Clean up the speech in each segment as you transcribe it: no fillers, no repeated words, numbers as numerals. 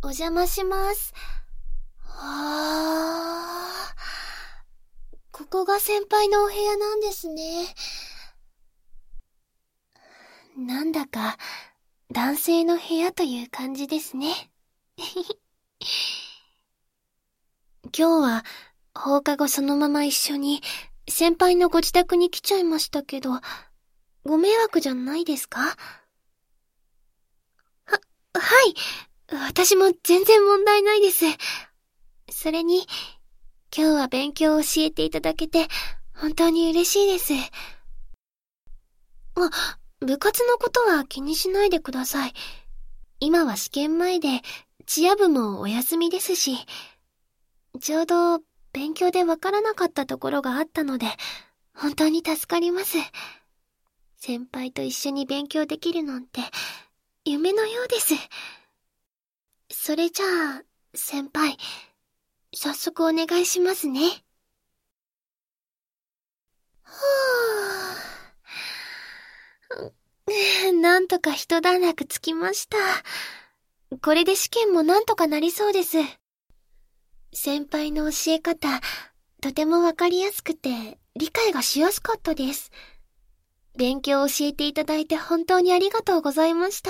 お邪魔します。ここが先輩のお部屋なんですね。なんだか男性の部屋という感じですね。今日は放課後そのまま一緒に先輩のご自宅に来ちゃいましたけど、ご迷惑じゃないですか？はい。私も全然問題ないです。それに、今日は勉強を教えていただけて本当に嬉しいです。部活のことは気にしないでください。今は試験前で、チア部もお休みですし、ちょうど勉強でわからなかったところがあったので、本当に助かります。先輩と一緒に勉強できるなんて、夢のようです。それじゃあ、先輩、早速お願いしますね。なんとか一段落つきました。これで試験もなんとかなりそうです。先輩の教え方、とてもわかりやすくて、理解がしやすかったです。勉強を教えていただいて本当にありがとうございました。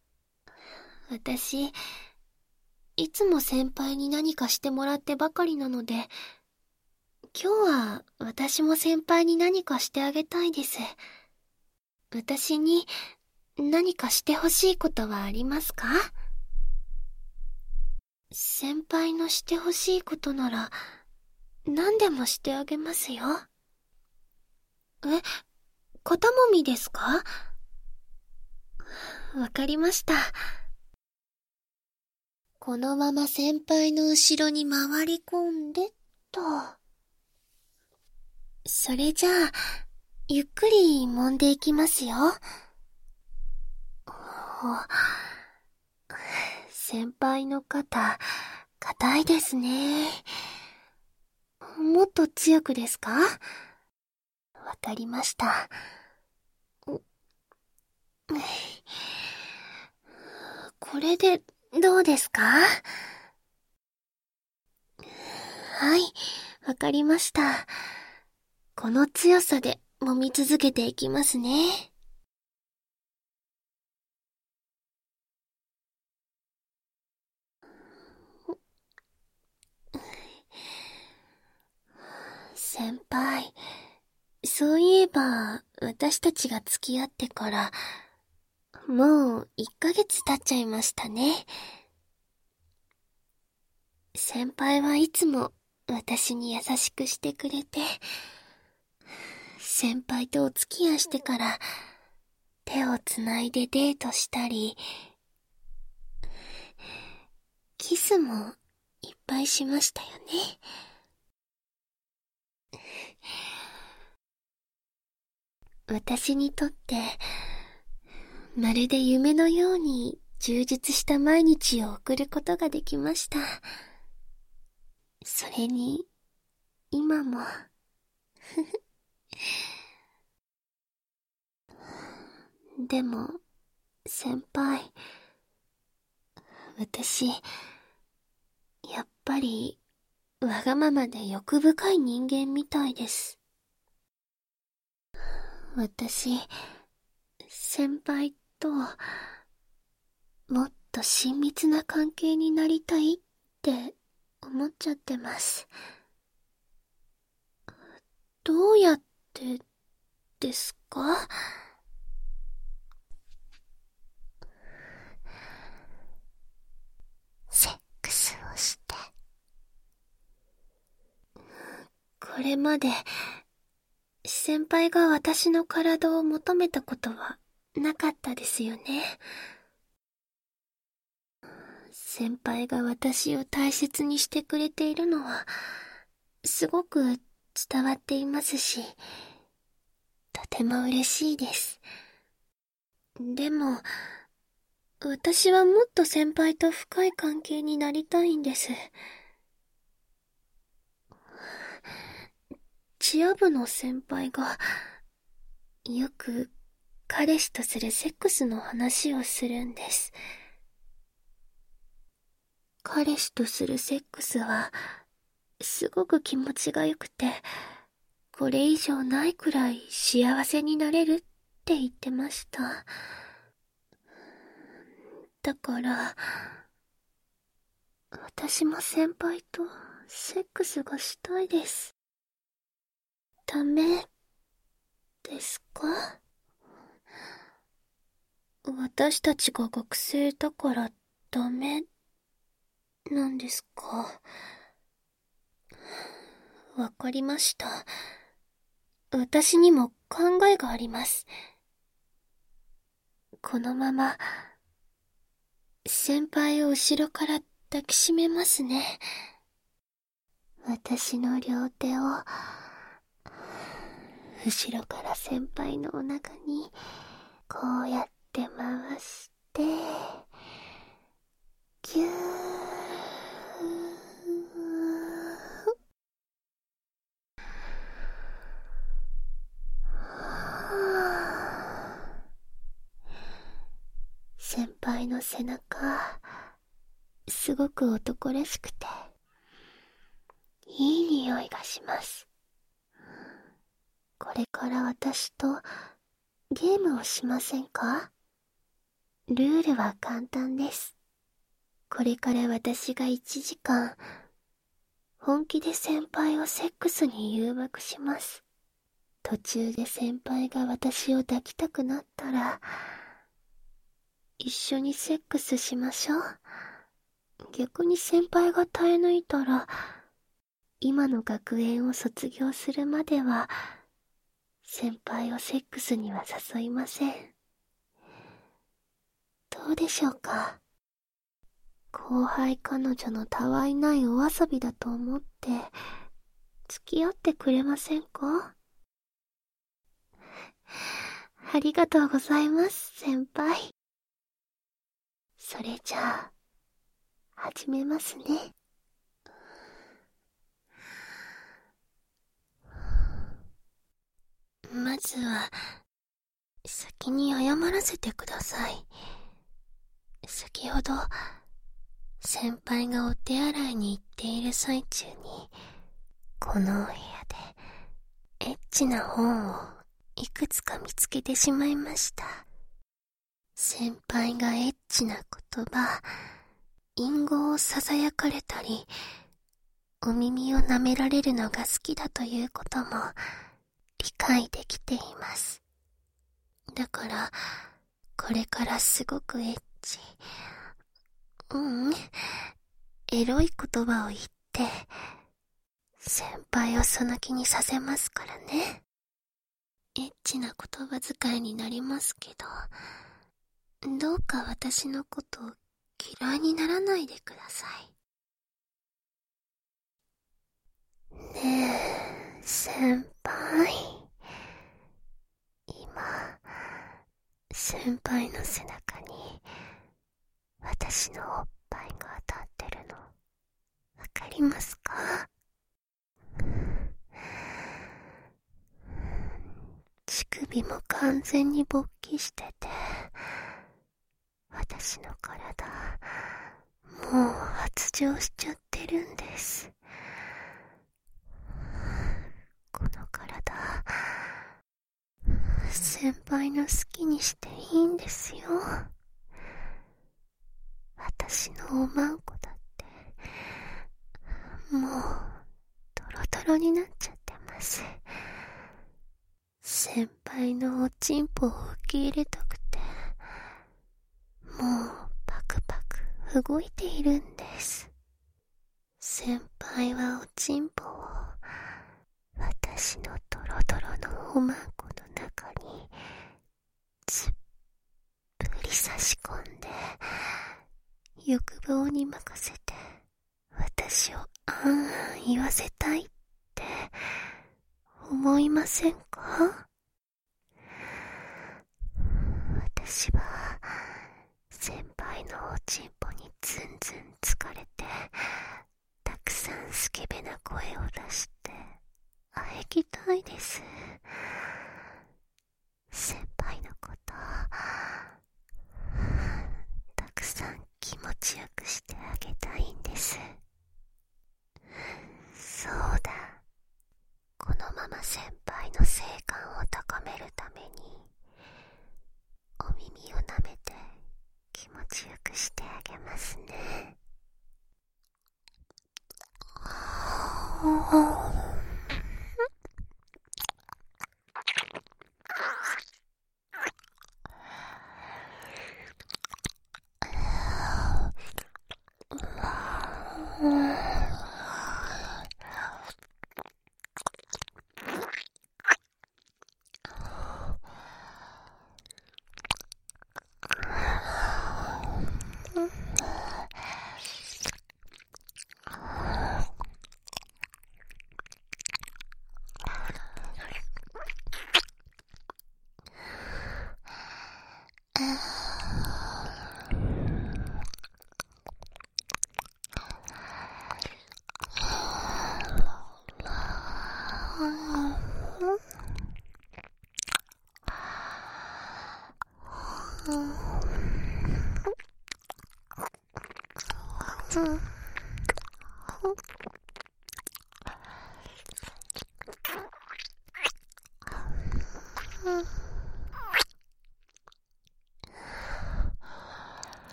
私、いつも先輩に何かしてもらってばかりなので、今日は私も先輩に何かしてあげたいです。私に何かしてほしいことはありますか？先輩のしてほしいことなら何でもしてあげますよ。え、肩もみですか？わかりました。このまま先輩の後ろに回り込んでと。それじゃあ、ゆっくり揉んでいきますよ。先輩の肩、硬いですね。もっと強くですか？わかりました。これでどうですか？はい、わかりました。この強さで揉み続けていきますね。先輩、そういえば私たちが付き合ってからもう1ヶ月経っちゃいましたね。先輩はいつも私に優しくしてくれて、先輩とお付き合いしてから手をつないでデートしたり、キスもいっぱいしましたよね。私にとってまるで夢のように充実した毎日を送ることができました。それに今もでも先輩、私やっぱりわがままで欲深い人間みたいです。私、先輩ともっと親密な関係になりたいって思っちゃってます。どうやってですか？セックスをして。これまで先輩が私の体を求めたことはなかったですよね。先輩が私を大切にしてくれているのはすごく伝わっていますし、とても嬉しいです。でも、私はもっと先輩と深い関係になりたいんです。チア部の先輩が、よく彼氏とするセックスの話をするんです。 彼氏とするセックスは、すごく気持ちが良くて、これ以上ないくらい幸せになれるって言ってました。だから、私も先輩とセックスがしたいです。ダメですか？私たちが学生だからダメなんですか？わかりました。私にも考えがあります。このまま、先輩を後ろから抱きしめますね。私の両手を、後ろから先輩のお腹に、こうやって回して、ぎゅー。先輩の背中、すごく男らしくて、いい匂いがします。これから私とゲームをしませんか？ルールは簡単です。これから私が1時間、本気で先輩をセックスに誘惑します。途中で先輩が私を抱きたくなったら、一緒にセックスしましょう。逆に先輩が耐え抜いたら、今の学園を卒業するまでは、先輩をセックスには誘いません。どうでしょうか？後輩彼女のたわいないお遊びだと思って、付き合ってくれませんか？ありがとうございます、先輩。それじゃあ、始めますね。まずは、先に謝らせてください。先ほど、先輩がお手洗いに行っている最中に、このお部屋で、エッチな本をいくつか見つけてしまいました。先輩がエッチな言葉、隠語を囁かれたり、お耳を舐められるのが好きだということも理解できています。だから、これからすごくエッチ、エロい言葉を言って、先輩をその気にさせますからね。エッチな言葉遣いになりますけど、どうか私のことを嫌いにならないでください。ねえ、先輩。今、先輩の背中に私のおっぱいが当たってるの、わかりますか？乳首も完全に勃起してて、私の体、もう発情しちゃってるんです。この体、先輩の好きにしていいんですよ。私のおまんこだって、もう、ドロドロになっちゃってます。先輩のおちんぽを受け入れたくて、もうパクパク動いているんです。先輩はおちんぽを私のドロドロのおまんこの中にずっぷり差し込んで、欲望に任せて私をあんあん言わせたいって思いませんか？私は先輩のおちんぽにずんずん疲れて、たくさんスケベな声を出してあえぎたいです。先輩のこと、たくさん気持ちよくしてあげたいんです。そうだ。このまま先輩の性感を高めるために、お耳を舐めて気持ちよくしてあげますね。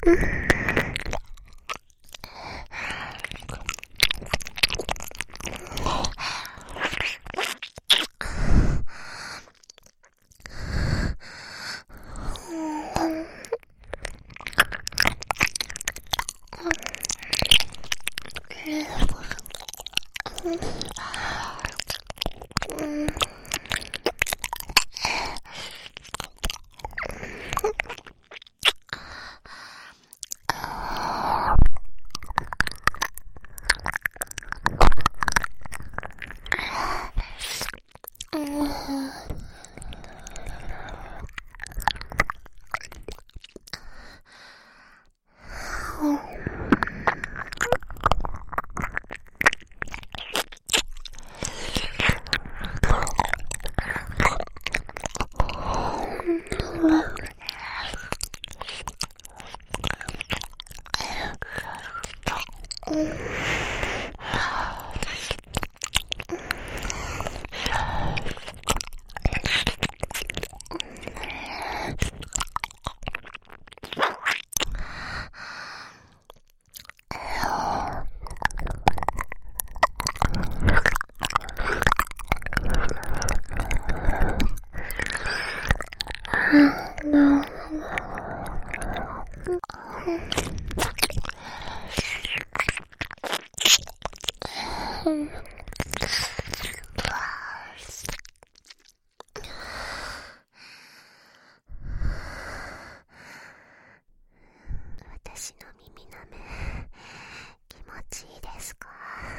私の耳なめ、気持ちいいですか？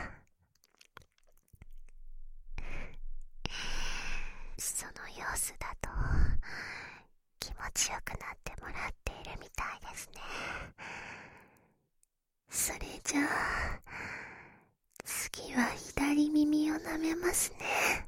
その様子だと気持ちよくなってもらっているみたいですね。それじゃあ次は左耳を舐めますね。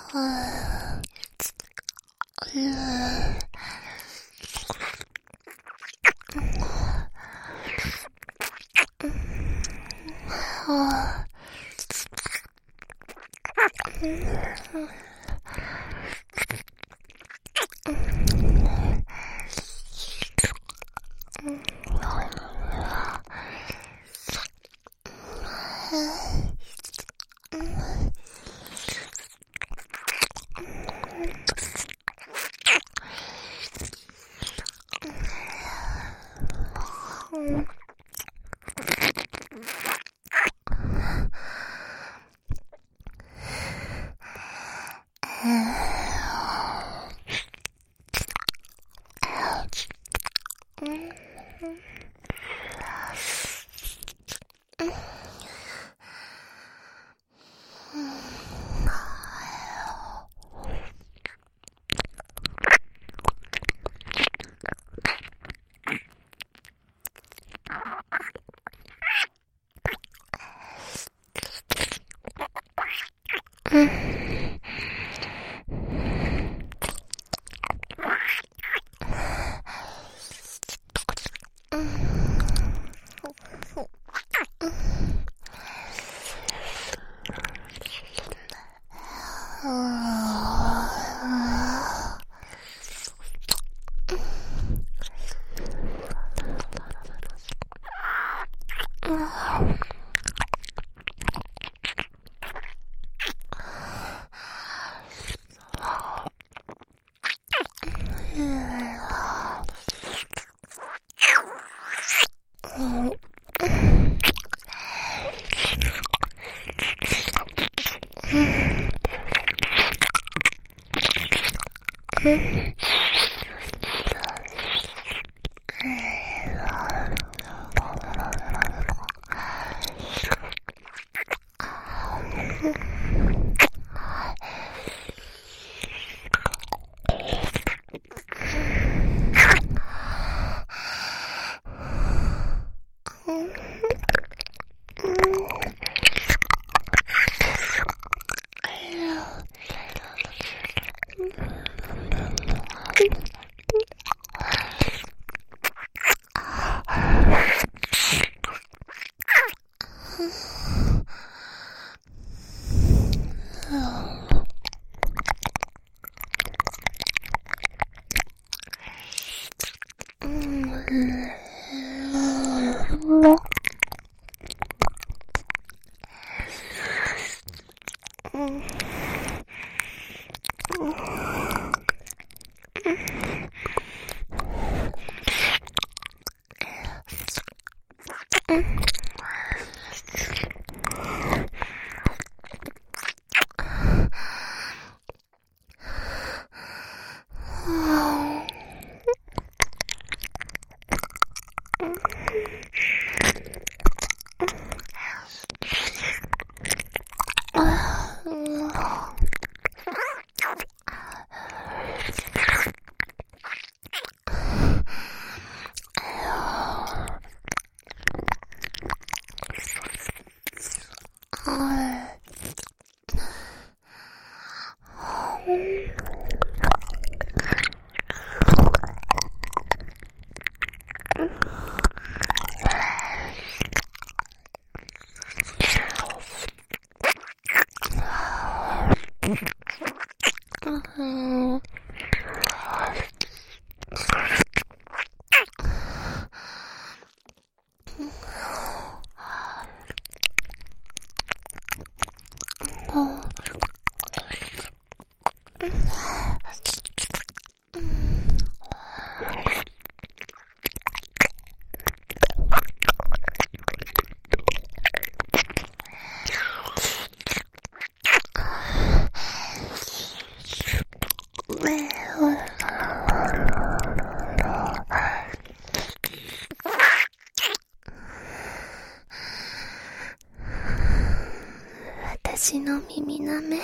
私の耳なめ、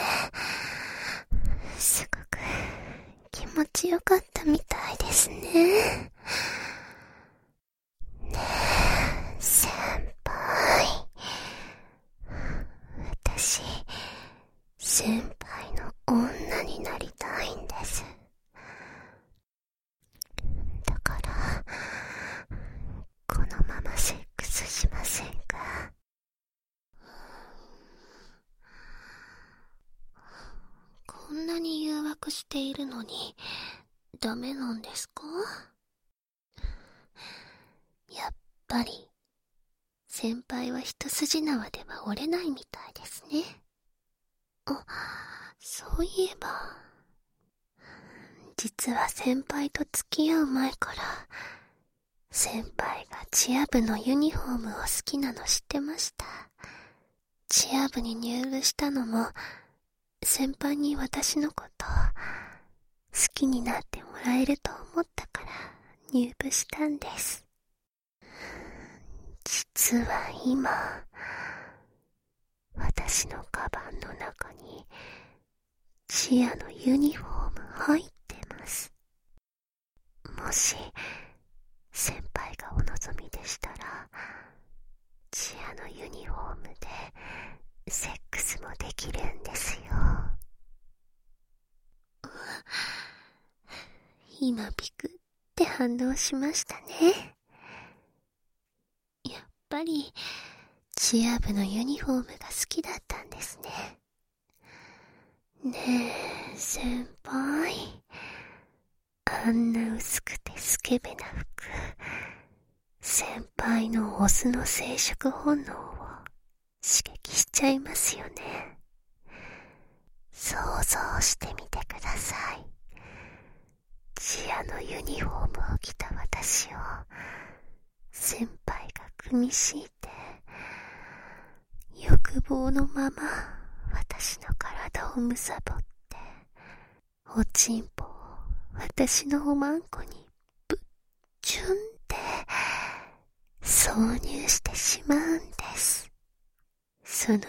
すごく気持ちよかったみたいですね。ねえ、先輩。私、先輩の女約しているのに、ダメなんですか？やっぱり、先輩は一筋縄では折れないみたいですね。あ、そういえば、実は先輩と付き合う前から、先輩がチア部のユニフォームを好きなの知ってました。チア部に入部したのも、先輩に私のことを好きになってもらえると思ったから入部したんです。実は今、私のカバンの中にチアのユニフォーム入ってます。もし先輩がお望みでしたら、チアのユニフォームでセックスもできるんですよ。今ビクって反応しましたね。やっぱりチア部のユニフォームが好きだったんですね。ねえ先輩、あんな薄くてスケベな服、先輩のオスの生殖本能を刺激しちゃいますよね。想像してみてください。チアのユニフォームを着た私を先輩が組み敷いて、欲望のまま私の体をむさぼって、おちんぽを私のおまんこにぶっちゅんって挿入してしまうんです。その後、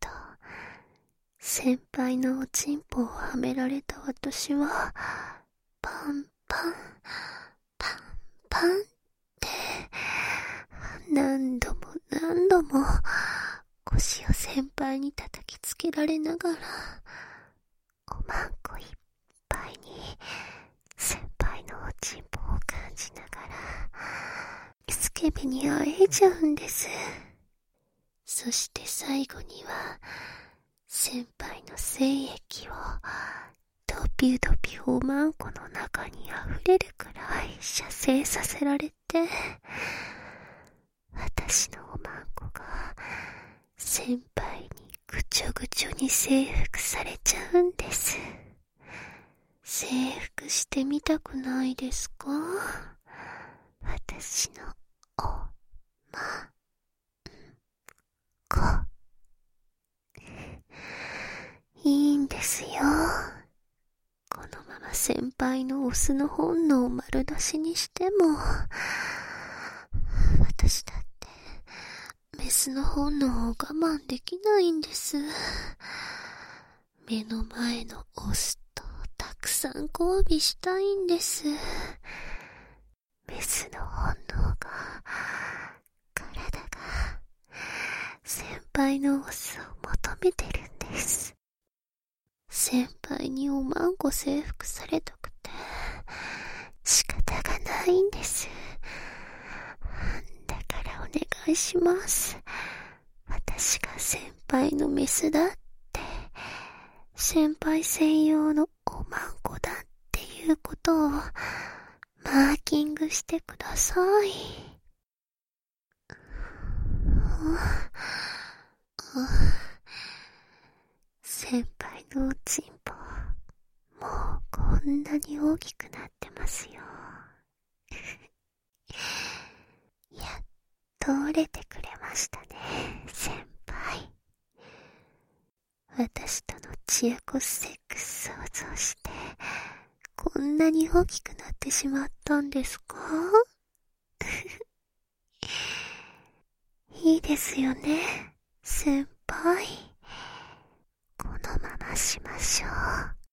先輩のおちんぽをはめられた私は、パンパン、パンパンって、何度も何度も腰を先輩に叩きつけられながら、おまんこいっぱいに先輩のおちんぽを感じながら、スケベに会えちゃうんです。そして最後には、先輩の精液をドピュドピュおまんこの中に溢れるくらい射精させられて、私のおまんこが先輩にぐちょぐちょに征服されちゃうんです。征服してみたくないですか？私のおまんこ。いいんですよ。このまま先輩のオスの本能を丸出しにしても、私だってメスの本能を我慢できないんです。目の前のオスとたくさん交尾したいんです。メスの本能が、体が先輩のオスを求めてるんです。先輩におまんこ征服されたくて仕方がないんです。だからお願いします。私が先輩のメスだって、先輩専用のおまんこだっていうことをマーキングしてください。先輩のおちんぽ、もうこんなに大きくなってますよ。やっと折れてくれましたね、先輩。私とのチアコスセックス想像して、こんなに大きくなってしまったんですか？いいですよね、先輩。このまましましょう。